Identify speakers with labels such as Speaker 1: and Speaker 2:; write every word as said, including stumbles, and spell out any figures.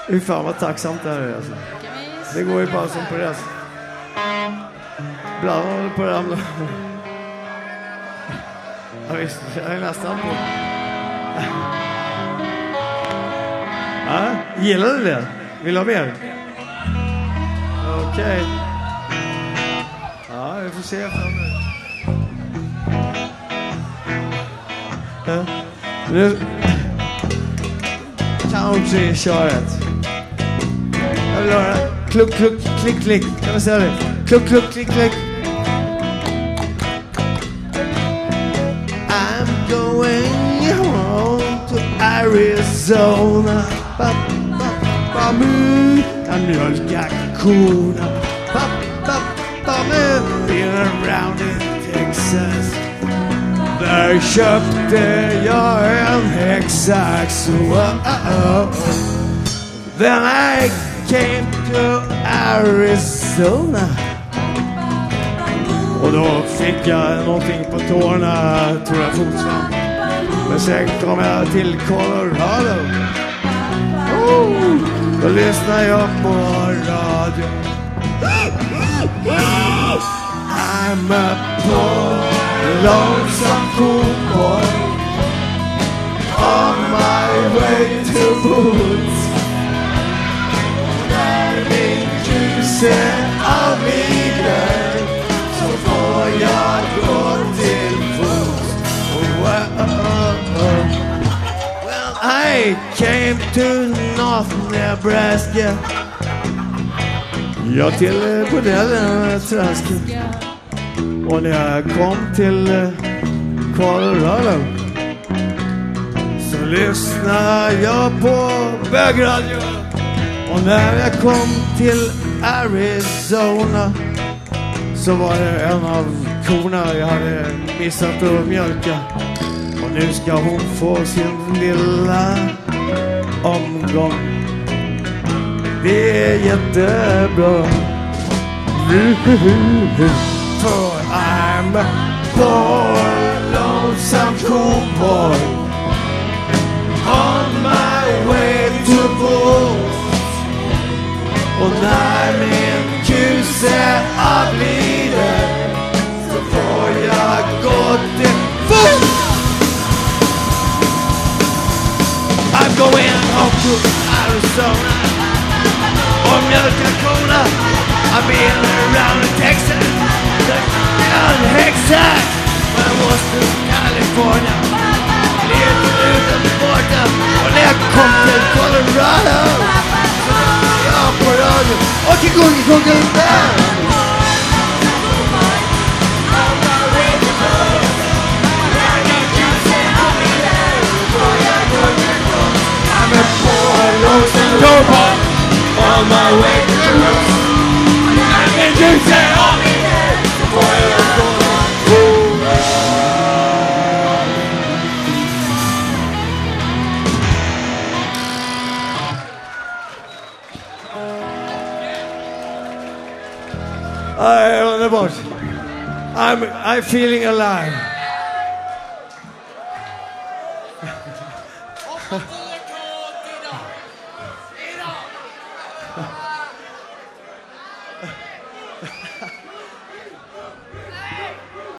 Speaker 1: Hur fan vad tacksamt det här är alltså. Det går ju bara som på det. Ibland håller på det ramla. Ja visst, jag är nästan på. Ja, gillar du det? Vill du ha mer? Okej. Okay. Ja, vi får se framme. Ja. Nu country-köret. Jag vill höra kluck, kluck, klick, klick. Kan man säga det? Kluck, kluck, klick, klick. I'm going home to Arizona. Ba, ba, ba, mu. Jag mjölkar korna. Ba, ba, ba, mu. Been around in Texas. Där köpte jag en häcksax. Oh, then I came to Arizona. Och då fick jag någonting på tårna, tror jag fotsvamp. Men sen kom jag till Colorado. Oh, då lyssnar jag på radio. I'm a poor lonesome cowboy on my way to Boots. Där min ljusen av vidare så får jag gå till fots. Well, I came to North Nebraska. Jag till bordellen Trask. Och när jag kom till Colorado så lyssnade jag på bögradio. Och när jag kom till Arizona så var det en av korna jag hade missat att mjölka. Och nu ska hon få sin lilla omgång. Det är jättebra. For I'm a poor lonesome cowboy on my way to Boots. Och när min kuse avlider så får jag gå till fots. I'm going home to Arizona. Och mjölkar korna. I've been around in Texas. En häcksax. Men jag måste till California. Lite utan borta. Och när jag kom till Colorado så lyssnade jag på radio. Och i Google där. I'm a poor lonesome cowboy on my way to the roots. I'm in Tuesday on me there before you're going. I underbart. I'm I'm feeling alive.